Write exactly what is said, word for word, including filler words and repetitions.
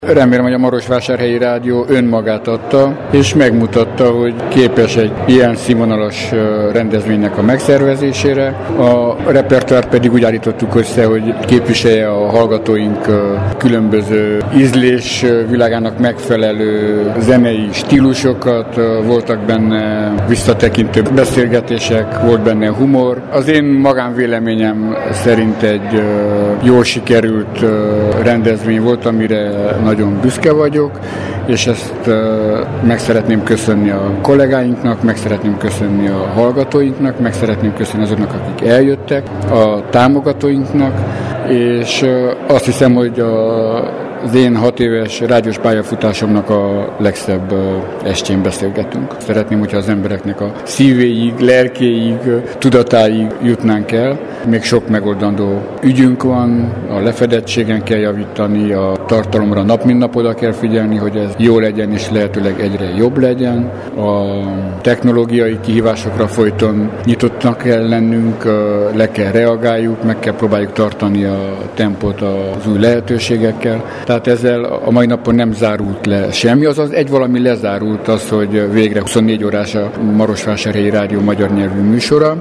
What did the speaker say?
Remélem, hogy a Marosvásárhelyi Rádió önmagát adta, és megmutatta, hogy képes egy ilyen színvonalas rendezvénynek a megszervezésére. A repertoárt pedig úgy állítottuk össze, hogy képviselje a hallgatóink különböző ízlés világának megfelelő zenei stílusokat, voltak benne visszatekintő beszélgetések, volt benne humor. Az én magánvéleményem szerint egy jól sikerült rendezvény volt, amire nagyon büszke vagyok, és ezt uh, meg szeretném köszönni a kollégáinknak, meg szeretném köszönni a hallgatóinknak, meg szeretném köszönni azoknak, akik eljöttek, a támogatóinknak, és uh, azt hiszem, hogy a az én hat éves rádiós pályafutásomnak a legszebb estjén beszélgetünk. Szeretném, hogyha az embereknek a szívéig, lelkéig, tudatáig jutnánk el. Még sok megoldandó ügyünk van, a lefedettségen kell javítani, a tartalomra nap mint nap oda kell figyelni, hogy ez jó legyen és lehetőleg egyre jobb legyen. A technológiai kihívásokra folyton nyitottnak kell lennünk, le kell reagáljuk, meg kell próbáljuk tartani a tempót az új lehetőségekkel. Tehát ezzel a mai napon nem zárult le semmi, azaz egy valami lezárult az, hogy végre huszonnégy órás a Marosvásárhelyi Rádió magyar nyelvű műsora.